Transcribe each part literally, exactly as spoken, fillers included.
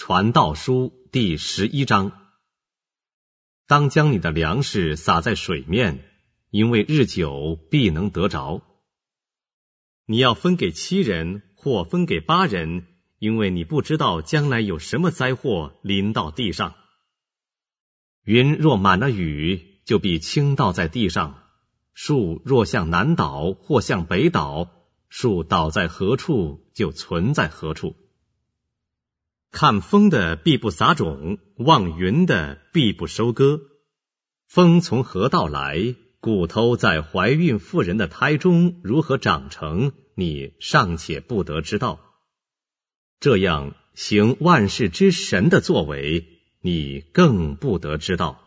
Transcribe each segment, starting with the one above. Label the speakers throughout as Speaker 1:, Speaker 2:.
Speaker 1: 传道书第十一章。当将你的粮食撒在水面，因为日久必能得着。你要分给七人或分给八人，因为你不知道将来有什么灾祸临到地上。云若满了雨，就必倾倒在地上；树若向南倒或向北倒，树倒在何处，就存在何处。看风的必不撒种，望云的必不收割。风从何道来？骨头在怀孕妇人的胎中如何长成，你尚且不得知道。这样行万事之神的作为，你更不得知道。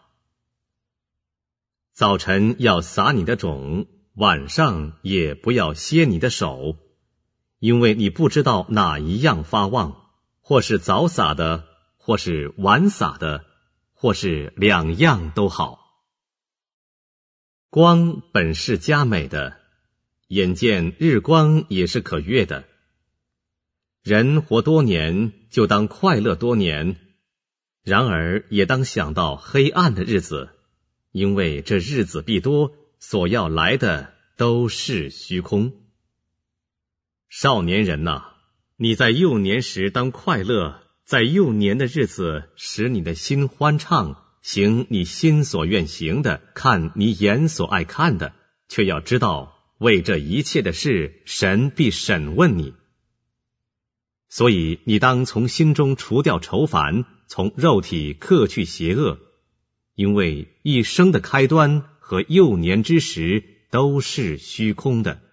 Speaker 1: 早晨要撒你的种，晚上也不要歇你的手，因为你不知道哪一样发旺，或是早撒的，或是晚撒的，或是两样都好。光本是佳美的，眼见日光也是可悦的。人活多年，就当快乐多年，然而也当想到黑暗的日子，因为这日子必多，所要来的都是虚空。少年人哪，你在幼年时当快乐，在幼年的日子使你的心欢畅，行你心所愿行的，看你眼所爱看的，却要知道为这一切的事，神必审问你。所以你当从心中除掉愁烦，从肉体克去邪恶，因为一生的开端和幼年之时都是虚空的。